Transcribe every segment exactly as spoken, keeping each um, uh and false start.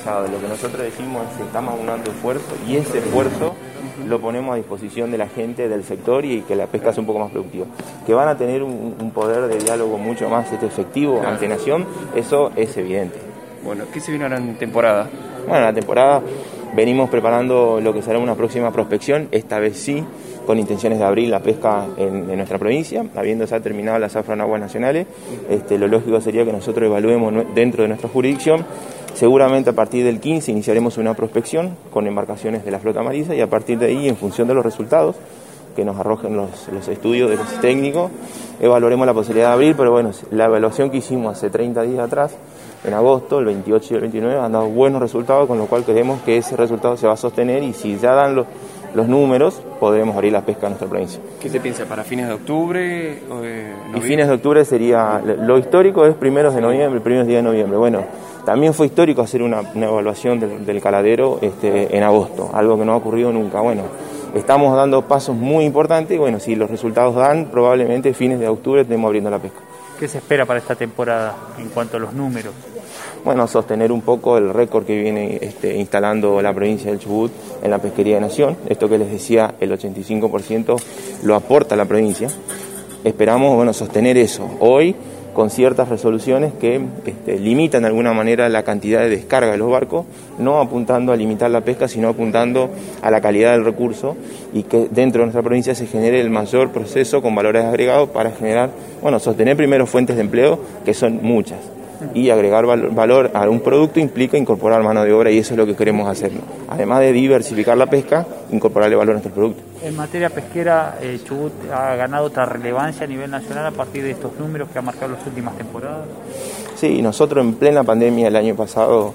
pescado. Lo que nosotros decimos es que estamos aunando esfuerzo y ese esfuerzo lo ponemos a disposición de la gente del sector y que la pesca sea un poco más productiva. Que van a tener un, un poder de diálogo mucho más este, efectivo claro. ante Nación, eso es evidente. Bueno, ¿qué se viene ahora en temporada? Bueno, la temporada venimos preparando lo que será una próxima prospección, esta vez sí, con intenciones de abrir la pesca en, en nuestra provincia, habiendo ya terminado la zafra en aguas nacionales. Este, lo lógico sería que nosotros evaluemos dentro de nuestra jurisdicción. Seguramente a partir del quince iniciaremos una prospección con embarcaciones de la flota amarilla y a partir de ahí, en función de los resultados que nos arrojen los, los estudios de los técnicos, evaluaremos la posibilidad de abrir, pero bueno, la evaluación que hicimos hace treinta días atrás, en agosto, el veintiocho y el veintinueve, han dado buenos resultados, con lo cual creemos que ese resultado se va a sostener y si ya dan los, los números, podremos abrir la pesca en nuestra provincia. ¿Qué se piensa? ¿Para fines de octubre? O de y fines de octubre sería, lo histórico es primeros de noviembre, primeros días de noviembre. Bueno, también fue histórico hacer una, una evaluación del, del caladero este, en agosto, algo que no ha ocurrido nunca. Bueno, estamos dando pasos muy importantes y bueno, si los resultados dan, probablemente fines de octubre estemos abriendo la pesca. ¿Qué se espera para esta temporada en cuanto a los números? Bueno, sostener un poco el récord que viene este, instalando la provincia del Chubut en la pesquería de Nación. Esto que les decía, el ochenta y cinco por ciento lo aporta la provincia. Esperamos, bueno, sostener eso hoy con ciertas resoluciones que este, limitan de alguna manera la cantidad de descarga de los barcos, no apuntando a limitar la pesca, sino apuntando a la calidad del recurso y que dentro de nuestra provincia se genere el mayor proceso con valores agregados para generar, bueno, sostener primero fuentes de empleo, que son muchas, y agregar valor a un producto implica incorporar mano de obra y eso es lo que queremos hacer, ¿no? Además de diversificar la pesca, incorporarle valor a nuestro producto. En materia pesquera, eh, Chubut ha ganado otra relevancia a nivel nacional a partir de estos números que ha marcado las últimas temporadas. Sí, nosotros en plena pandemia el año pasado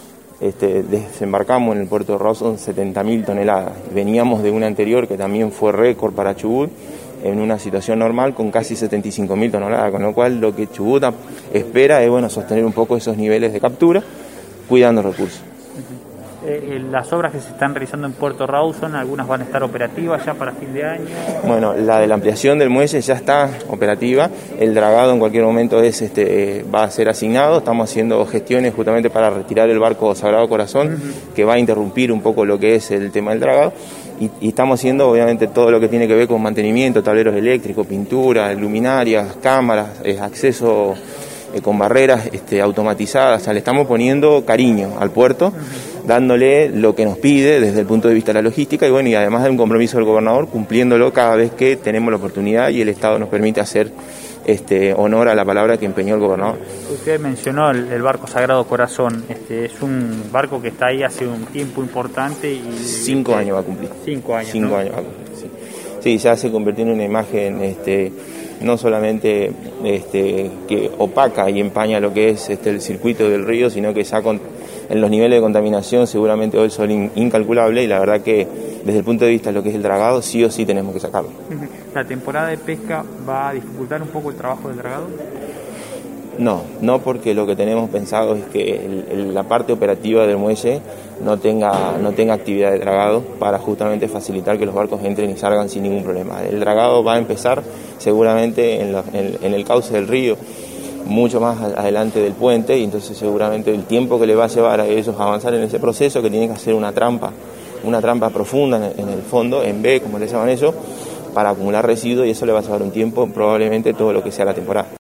este, desembarcamos en el puerto de Rawson setenta mil toneladas. Veníamos de una anterior que también fue récord para Chubut, en una situación normal con casi setenta y cinco mil toneladas, con lo cual lo que Chubut espera es bueno, sostener un poco esos niveles de captura, cuidando recursos. Eh, las obras que se están realizando en Puerto Rawson, algunas van a estar operativas ya para fin de año. Bueno, la de la ampliación del muelle ya está operativa, el dragado en cualquier momento es, este, va a ser asignado, estamos haciendo gestiones justamente para retirar el barco Sagrado Corazón, uh-huh. que va a interrumpir un poco lo que es el tema del dragado. Y, y estamos haciendo obviamente todo lo que tiene que ver con mantenimiento, tableros eléctricos, pintura, luminarias, cámaras, eh, acceso eh, con barreras este, automatizadas. O sea, le estamos poniendo cariño al puerto, uh-huh. dándole lo que nos pide desde el punto de vista de la logística y bueno, y además de un compromiso del gobernador, cumpliéndolo cada vez que tenemos la oportunidad y el Estado nos permite hacer este, honor a la palabra que empeñó el gobernador. Usted mencionó el, el barco Sagrado Corazón, este, es un barco que está ahí hace un tiempo importante y... Cinco este, años va a cumplir. Cinco años, Cinco ¿no? años va a cumplir, sí. Sí, ya se convirtió en una imagen este, no solamente este, que opaca y empaña lo que es este, el circuito del río, sino que ya con, en los niveles de contaminación seguramente hoy son in, incalculables y la verdad que desde el punto de vista de lo que es el dragado sí o sí tenemos que sacarlo. ¿La temporada de pesca va a dificultar un poco el trabajo del dragado? No, no porque lo que tenemos pensado es que el, el, la parte operativa del muelle no tenga, no tenga actividad de dragado para justamente facilitar que los barcos entren y salgan sin ningún problema. El dragado va a empezar seguramente en, la, en, en el cauce del río, mucho más adelante del puente y entonces seguramente el tiempo que le va a llevar a ellos a avanzar en ese proceso, que tienen que hacer una trampa, una trampa profunda en, en el fondo, en B, como le llaman ellos, para acumular residuos y eso le va a llevar un tiempo, probablemente todo lo que sea la temporada.